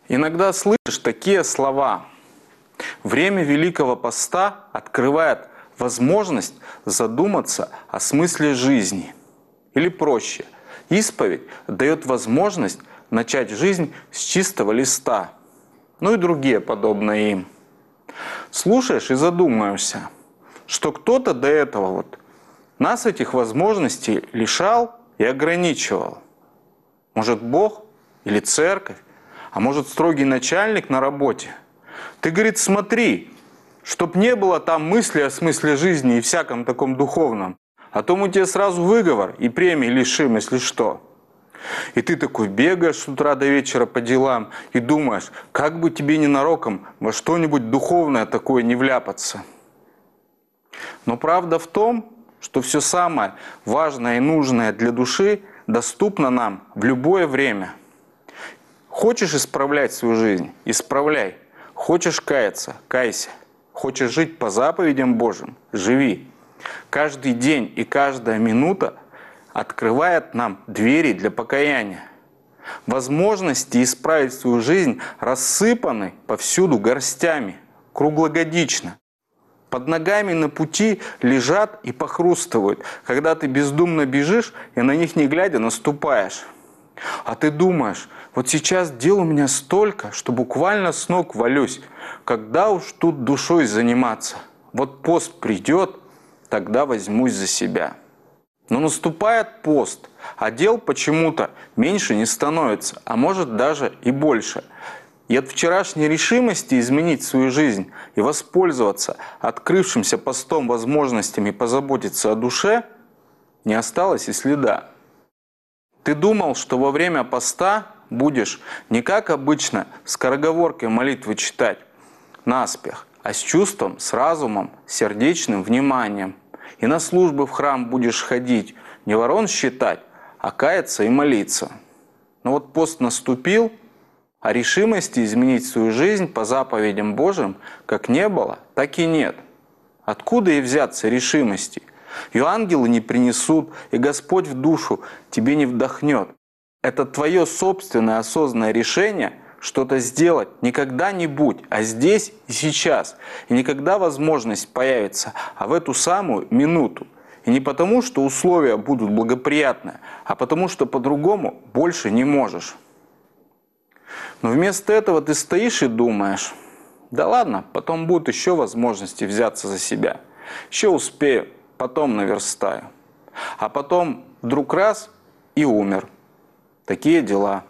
Иногда слышишь такие слова. Время Великого Поста открывает возможность задуматься о смысле жизни. Или проще, исповедь дает возможность начать жизнь с чистого листа. Ну и другие подобные им. Слушаешь и задумаешься, что кто-то до этого нас этих возможностей лишал и ограничивал. Может, Бог или церковь, а может, строгий начальник на работе. Ты, говорит, смотри, чтоб не было там мысли о смысле жизни и всяком таком духовном, а то мы тебе сразу выговор и премии лишим, если что. И ты такой бегаешь с утра до вечера по делам и думаешь, как бы тебе ненароком во что-нибудь духовное такое не вляпаться. Но правда в том, что все самое важное и нужное для души доступно нам в любое время. Хочешь исправлять свою жизнь – исправляй. Хочешь каяться – кайся. Хочешь жить по заповедям Божьим – живи. Каждый день и каждая минута открывает нам двери для покаяния. Возможности исправить свою жизнь рассыпаны повсюду горстями, круглогодично. Под ногами на пути лежат и похрустывают, когда ты бездумно бежишь и на них не глядя наступаешь. А ты думаешь, вот сейчас дел у меня столько, что буквально с ног валюсь. Когда уж тут душой заниматься? Вот пост придет, тогда возьмусь за себя. Но наступает пост, а дел почему-то меньше не становится, а может даже и больше. И от вчерашней решимости изменить свою жизнь и воспользоваться открывшимся постом возможностями позаботиться о душе не осталось и следа. Ты думал, что во время поста будешь не как обычно скороговоркой молитвы читать наспех, а с чувством, с разумом, сердечным вниманием. И на службы в храм будешь ходить, не ворон считать, а каяться и молиться. Но вот пост наступил, а решимости изменить свою жизнь по заповедям Божьим как не было, так и нет. Откуда и взяться решимости? Ее ангелы не принесут, и Господь в душу тебе не вдохнет. Это твое собственное осознанное решение что-то сделать не когда-нибудь, а здесь и сейчас. И не когда возможность появится, а в эту самую минуту. И не потому, что условия будут благоприятные, а потому, что по-другому больше не можешь. Но вместо этого ты стоишь и думаешь, да ладно, потом будут еще возможности взяться за себя. Еще успею, потом наверстаю. А потом вдруг раз и умер. Такие дела.